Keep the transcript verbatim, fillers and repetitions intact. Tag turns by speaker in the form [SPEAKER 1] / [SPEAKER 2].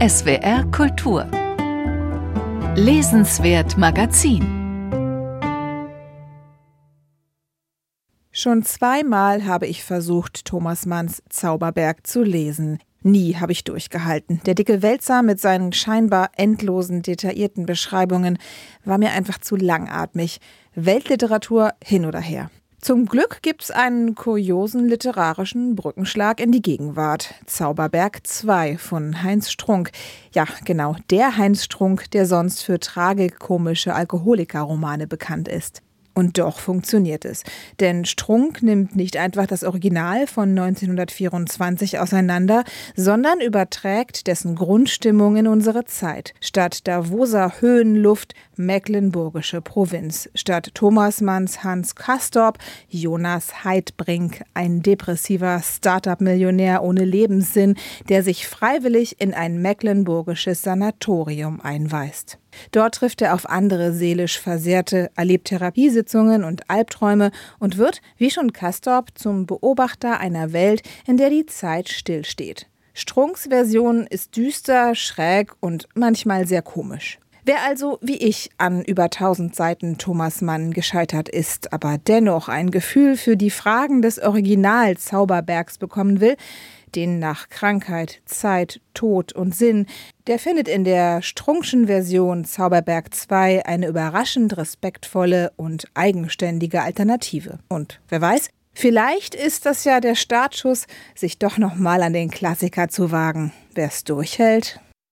[SPEAKER 1] S W R Kultur Lesenswert Magazin.
[SPEAKER 2] Schon zweimal habe ich versucht, Thomas Manns Zauberberg zu lesen. Nie habe ich durchgehalten. Der dicke Wälzer mit seinen scheinbar endlosen, detaillierten Beschreibungen war mir einfach zu langatmig. Weltliteratur hin oder her. Zum Glück gibt's einen kuriosen literarischen Brückenschlag in die Gegenwart. Zauberberg zwei von Heinz Strunk. Ja, genau, der Heinz Strunk, der sonst für tragikomische Alkoholikerromane bekannt ist. Und doch funktioniert es. Denn Strunk nimmt nicht einfach das Original von neunzehnhundertvierundzwanzig auseinander, sondern überträgt dessen Grundstimmung in unsere Zeit. Statt Davoser Höhenluft mecklenburgische Provinz. Statt Thomas Manns Hans Castorp Jonas Heidbrink, ein depressiver Start-up-Millionär ohne Lebenssinn, der sich freiwillig in ein mecklenburgisches Sanatorium einweist. Dort trifft er auf andere seelisch Versehrte, erlebt Therapiesitzungen und Albträume und wird, wie schon Castorp, zum Beobachter einer Welt, in der die Zeit stillsteht. Strunks Version ist düster, schräg und manchmal sehr komisch. Wer also, wie ich, an über tausend Seiten Thomas Mann gescheitert ist, aber dennoch ein Gefühl für die Fragen des Original-Zauberbergs bekommen will, den nach Krankheit, Zeit, Tod und Sinn, der findet in der Strunkschen Version Zauberberg zwei eine überraschend respektvolle und eigenständige Alternative. Und wer weiß, vielleicht ist das ja der Startschuss, sich doch noch mal an den Klassiker zu wagen. Wer's durchhält?